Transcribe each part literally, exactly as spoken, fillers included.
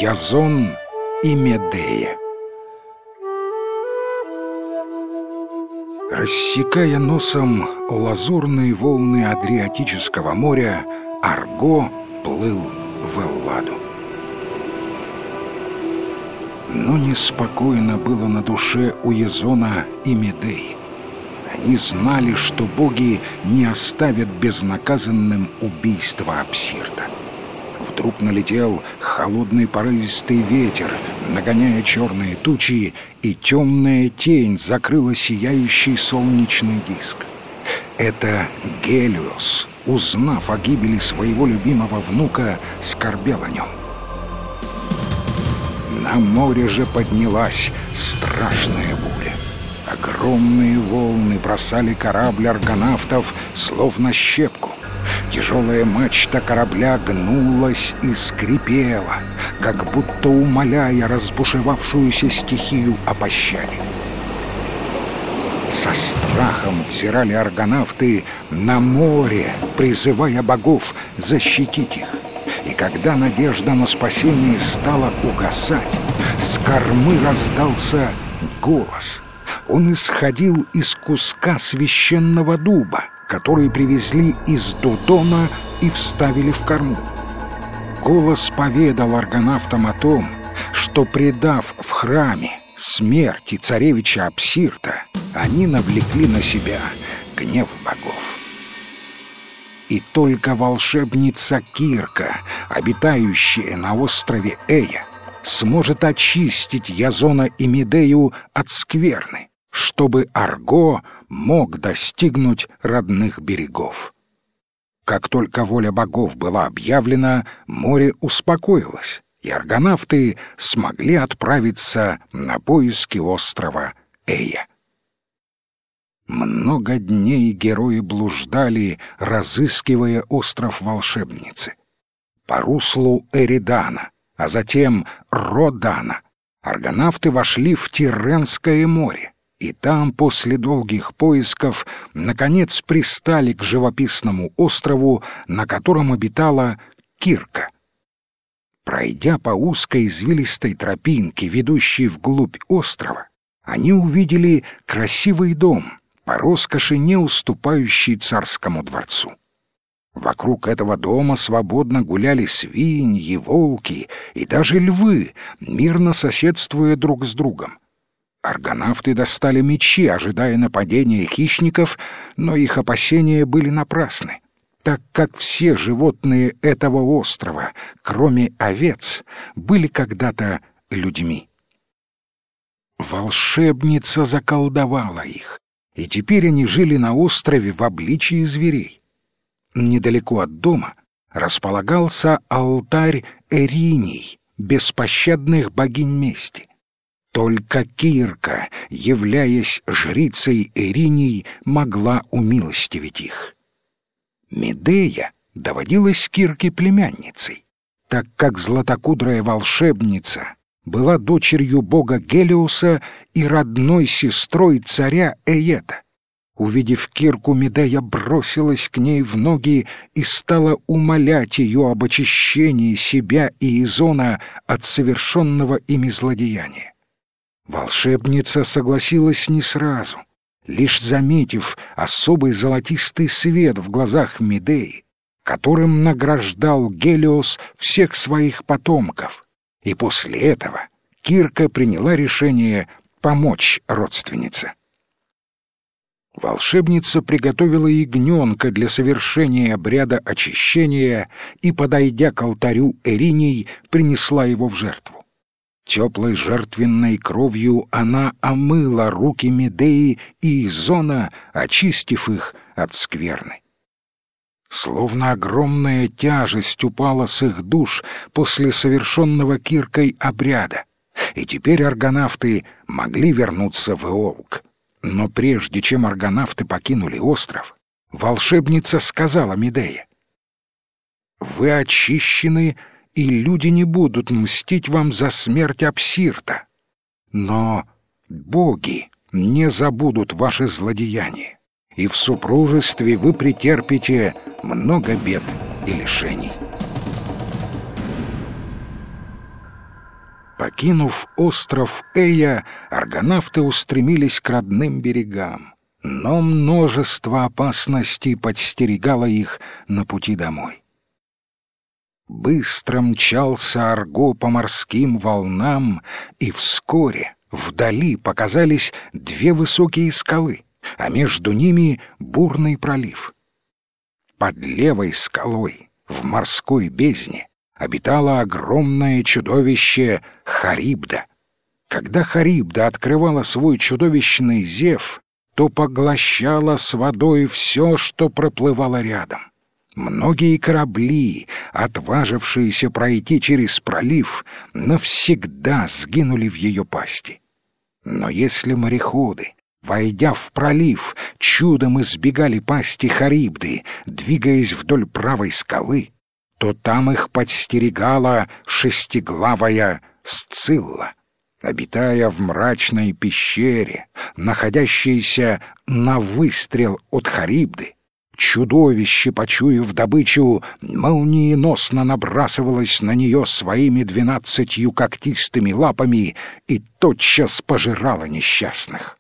Язон и Медея. Рассекая носом лазурные волны Адриатического моря, Арго плыл в Элладу. Но неспокойно было на душе у Язона и Медеи. Они знали, что боги не оставят безнаказанным убийство Апсирта. Вдруг налетел холодный порывистый ветер, нагоняя черные тучи, и темная тень закрыла сияющий солнечный диск. Это Гелиос, узнав о гибели своего любимого внука, скорбел о нем. На море же поднялась страшная буря. Огромные волны бросали корабль аргонавтов словно щепку. Тяжелая мачта корабля гнулась и скрипела, как будто умоляя разбушевавшуюся стихию о пощаде. Со страхом взирали аргонавты на море, призывая богов защитить их. И когда надежда на спасение стала угасать, с кормы раздался голос. Он исходил из куска священного дуба, который привезли из Додона и вставили в корму. Голос поведал аргонавтам о том, что, предав в храме смерти царевича Апсирта, они навлекли на себя гнев богов. И только волшебница Кирка, обитающая на острове Эя, сможет очистить Язона и Медею от скверны, чтобы Арго мог достигнуть родных берегов. Как только воля богов была объявлена, море успокоилось, и аргонавты смогли отправиться на поиски острова Эя. Много дней герои блуждали, разыскивая остров волшебницы. По руслу Эридана, а затем Родана, аргонавты вошли в Тирренское море, и там, после долгих поисков, наконец пристали к живописному острову, на котором обитала Кирка. Пройдя по узкой извилистой тропинке, ведущей вглубь острова, они увидели красивый дом, по роскоши не уступающий царскому дворцу. Вокруг этого дома свободно гуляли свиньи, волки и даже львы, мирно соседствуя друг с другом. Аргонавты достали мечи, ожидая нападения хищников, но их опасения были напрасны, так как все животные этого острова, кроме овец, были когда-то людьми. Волшебница заколдовала их, и теперь они жили на острове в обличии зверей. Недалеко от дома располагался алтарь Эриней, беспощадных богинь мести. Только Кирка, являясь жрицей Эриней, могла умилостивить их. Медея доводилась Кирке племянницей, так как златокудрая волшебница была дочерью бога Гелиоса и родной сестрой царя Эета. Увидев Кирку, Медея бросилась к ней в ноги и стала умолять ее об очищении себя и Изона от совершенного ими злодеяния. Волшебница согласилась не сразу, лишь заметив особый золотистый свет в глазах Медеи, которым награждал Гелиос всех своих потомков, и после этого Кирка приняла решение помочь родственнице. Волшебница приготовила ягненка для совершения обряда очищения и, подойдя к алтарю Эриней, принесла его в жертву. Теплой жертвенной кровью она омыла руки Медеи и Изона, очистив их от скверны. Словно огромная тяжесть упала с их душ после совершенного Киркой обряда, и теперь аргонавты могли вернуться в Эолк. Но прежде чем аргонавты покинули остров, волшебница сказала Медее: «Вы очищены, и люди не будут мстить вам за смерть Апсирта. Но боги не забудут ваши злодеяния, и в супружестве вы претерпите много бед и лишений». Покинув остров Эя, аргонавты устремились к родным берегам, но множество опасностей подстерегало их на пути домой. Быстро мчался Арго по морским волнам, и вскоре вдали показались две высокие скалы, а между ними бурный пролив. Под левой скалой, в морской бездне, обитало огромное чудовище Харибда. Когда Харибда открывала свой чудовищный зев, то поглощала с водой все, что проплывало рядом. Многие корабли, отважившиеся пройти через пролив, навсегда сгинули в ее пасти. Но если мореходы, войдя в пролив, чудом избегали пасти Харибды, двигаясь вдоль правой скалы, то там их подстерегала шестиглавая Сцилла, обитая в мрачной пещере, находящейся на выстрел от Харибды. Чудовище, почуяв добычу, молниеносно набрасывалось на нее своими двенадцатью когтистыми лапами и тотчас пожирало несчастных.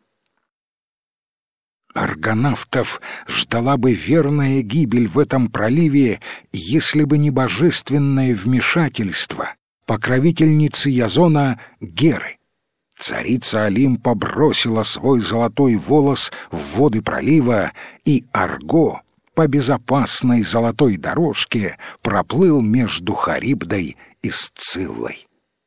Аргонавтов ждала бы верная гибель в этом проливе, если бы не божественное вмешательство покровительницы Язона Геры. Царица Олимпа бросила свой золотой волос в воды пролива, и Арго по безопасной золотой дорожке проплыл между Харибдой и Сциллой.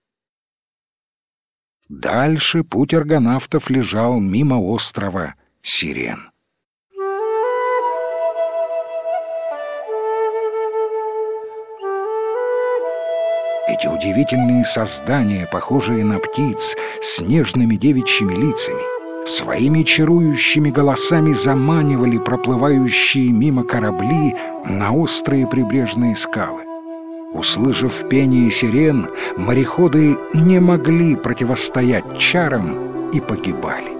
Дальше путь аргонавтов лежал мимо острова Сирен. Эти удивительные создания, похожие на птиц, с нежными девичьими лицами, своими чарующими голосами заманивали проплывающие мимо корабли на острые прибрежные скалы. Услышав пение сирен, мореходы не могли противостоять чарам и погибали.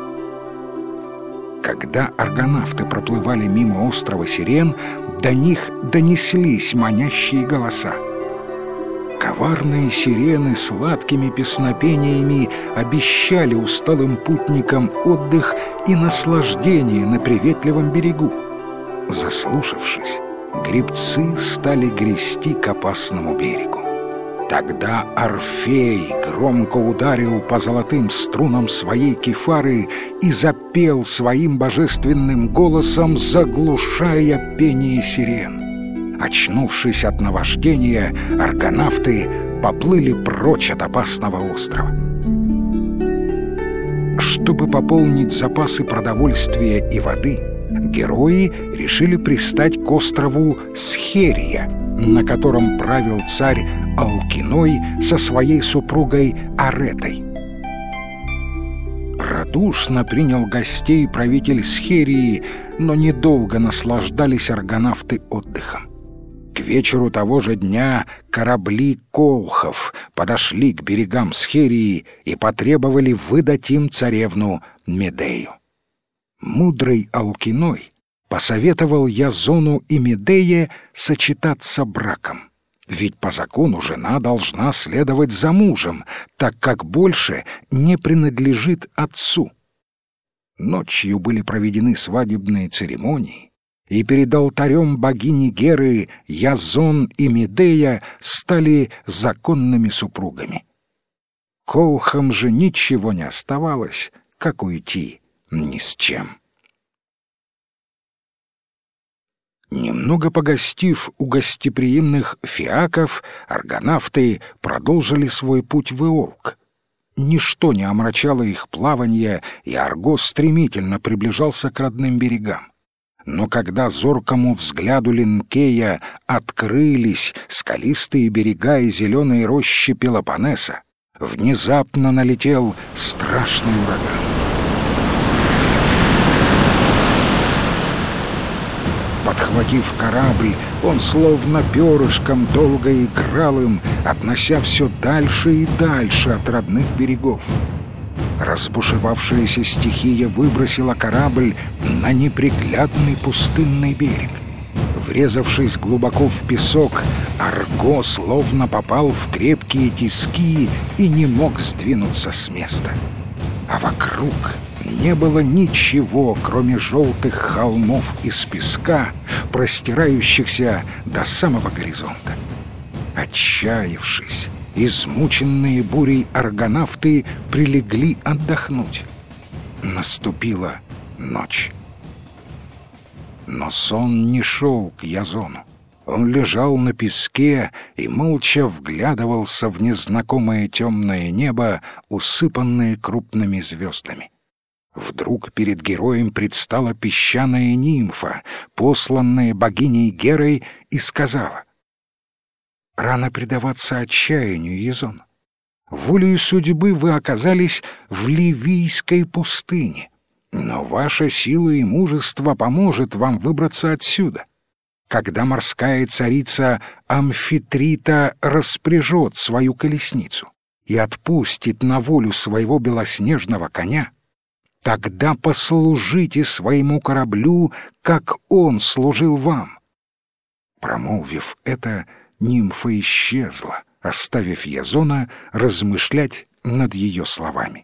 Когда аргонавты проплывали мимо острова Сирен, до них донеслись манящие голоса. Коварные сирены сладкими песнопениями обещали усталым путникам отдых и наслаждение на приветливом берегу. Заслушавшись, гребцы стали грести к опасному берегу. Тогда Орфей громко ударил по золотым струнам своей кефары и запел своим божественным голосом, заглушая пение сирен. Очнувшись от наваждения, аргонавты поплыли прочь от опасного острова. Чтобы пополнить запасы продовольствия и воды, герои решили пристать к острову Схерия, на котором правил царь Алкиной со своей супругой Аретой. Радушно принял гостей правитель Схерии, но недолго наслаждались аргонавты отдыхом. К вечеру того же дня корабли колхов подошли к берегам Схерии и потребовали выдать им царевну Медею. Мудрый Алкиной посоветовал Язону и Медее сочетаться браком, ведь по закону жена должна следовать за мужем, так как больше не принадлежит отцу. Ночью были проведены свадебные церемонии, и перед алтарем богини Геры Язон и Медея стали законными супругами. Колхам же ничего не оставалось, как уйти ни с чем. Немного погостив у гостеприимных фиаков, аргонавты продолжили свой путь в Иолк. Ничто не омрачало их плавание, и Арго стремительно приближался к родным берегам. Но когда зоркому взгляду Линкея открылись скалистые берега и зеленые рощи Пелопоннеса, внезапно налетел страшный ураган. Подхватив корабль, он словно перышком долго играл им, относя все дальше и дальше от родных берегов. Разбушевавшаяся стихия выбросила корабль на неприглядный пустынный берег. Врезавшись глубоко в песок, Арго словно попал в крепкие тиски и не мог сдвинуться с места. А вокруг не было ничего, кроме желтых холмов из песка, простирающихся до самого горизонта. Отчаявшись, измученные бурей аргонавты прилегли отдохнуть. Наступила ночь. Но сон не шел к Язону. Он лежал на песке и молча вглядывался в незнакомое темное небо, усыпанное крупными звездами. Вдруг перед героем предстала песчаная нимфа, посланная богиней Герой, и сказала: «Рано предаваться отчаянию, Язон. Волею судьбы вы оказались в Ливийской пустыне. Но ваша сила и мужество поможет вам выбраться отсюда. Когда морская царица Амфитрита распряжет свою колесницу и отпустит на волю своего белоснежного коня, тогда послужите своему кораблю, как он служил вам». Промолвив это, нимфа исчезла, оставив Язона размышлять над ее словами.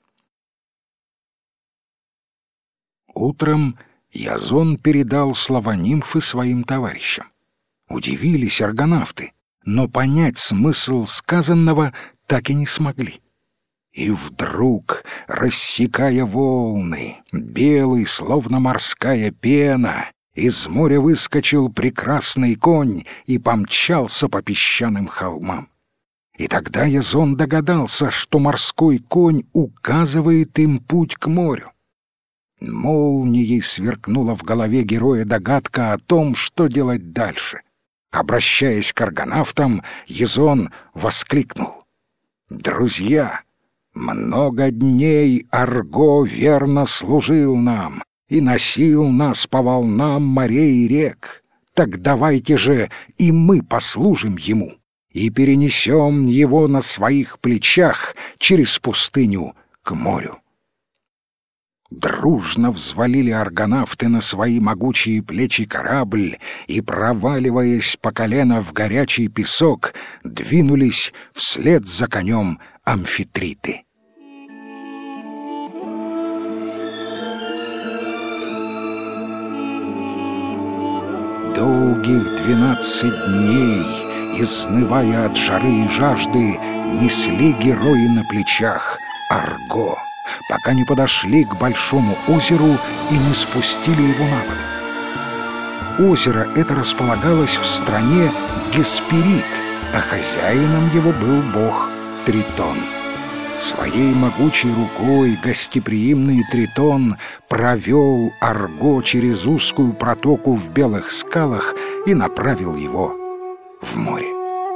Утром Язон передал слова нимфы своим товарищам. Удивились аргонавты, но понять смысл сказанного так и не смогли. И вдруг, рассекая волны, белый, словно морская пена, из моря выскочил прекрасный конь и помчался по песчаным холмам. И тогда Язон догадался, что морской конь указывает им путь к морю. Молнией сверкнула в голове героя догадка о том, что делать дальше. Обращаясь к аргонавтам, Язон воскликнул: «Друзья, много дней Арго верно служил нам и носил нас по волнам морей и рек. Так давайте же и мы послужим ему и перенесем его на своих плечах через пустыню к морю». Дружно взвалили аргонавты на свои могучие плечи корабль и, проваливаясь по колено в горячий песок, двинулись вслед за конем Амфитриты. Долгих двенадцать дней, изнывая от жары и жажды, несли герои на плечах Арго, пока не подошли к большому озеру и не спустили его на воду. Озеро это располагалось в стране Гесперид, а хозяином его был бог Тритон. Своей могучей рукой гостеприимный Тритон провел Арго через узкую протоку в белых скалах и направил его в море.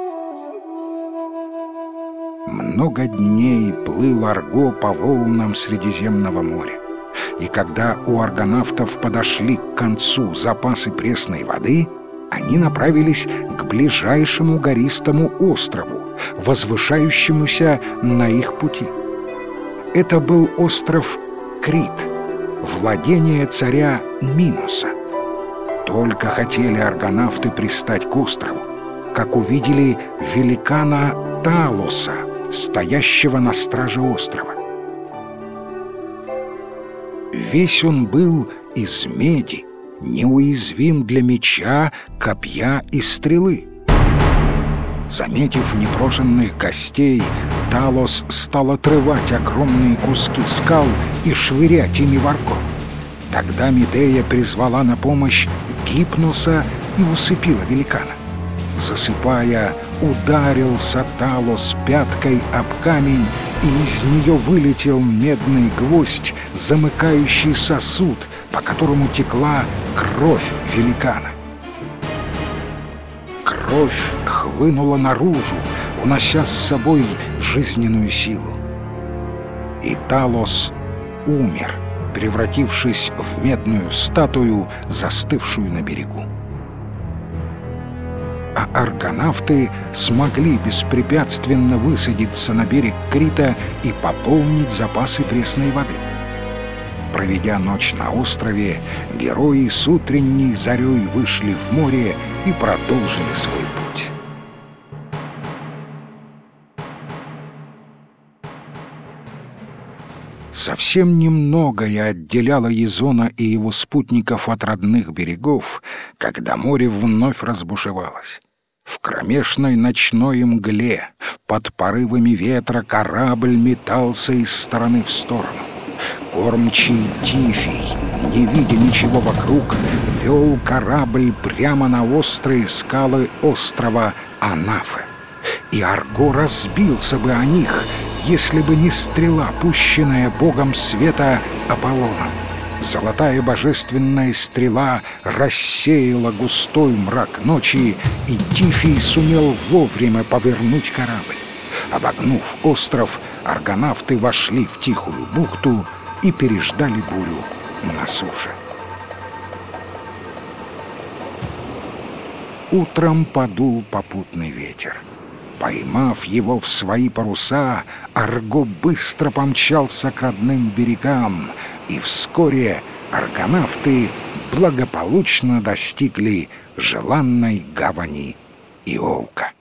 Много дней плыл Арго по волнам Средиземного моря, и когда у аргонавтов подошли к концу запасы пресной воды, они направились к ближайшему гористому острову, возвышающемуся на их пути. Это был остров Крит, владение царя Минуса. Только хотели аргонавты пристать к острову, как увидели великана Талоса, стоящего на страже острова. Весь он был из меди, неуязвим для меча, копья и стрелы. Заметив непрошенных гостей, Талос стал отрывать огромные куски скал и швырять ими в Арго. Тогда Медея призвала на помощь Гипноса и усыпила великана. Засыпая, ударился Талос пяткой об камень, и из нее вылетел медный гвоздь, замыкающий сосуд, по которому текла кровь великана. Кровь хлынула наружу, унося с собой жизненную силу. И Талос умер, превратившись в медную статую, застывшую на берегу. А аргонавты смогли беспрепятственно высадиться на берег Крита и пополнить запасы пресной воды. Проведя ночь на острове, герои с утренней зарей вышли в море и продолжили свой путь. Совсем немногое отделяло Язона и его спутников от родных берегов, когда море вновь разбушевалось. В кромешной ночной мгле, под порывами ветра, корабль метался из стороны в сторону. Кормчий Тифий, не видя ничего вокруг, вел корабль прямо на острые скалы острова Анафе. И Арго разбился бы о них, если бы не стрела, пущенная богом света Аполлоном. Золотая божественная стрела рассеяла густой мрак ночи, и Тифий сумел вовремя повернуть корабль. Обогнув остров, аргонавты вошли в тихую бухту и переждали бурю на суше. Утром подул попутный ветер. Поймав его в свои паруса, Арго быстро помчался к родным берегам, и вскоре аргонавты благополучно достигли желанной гавани Иолка.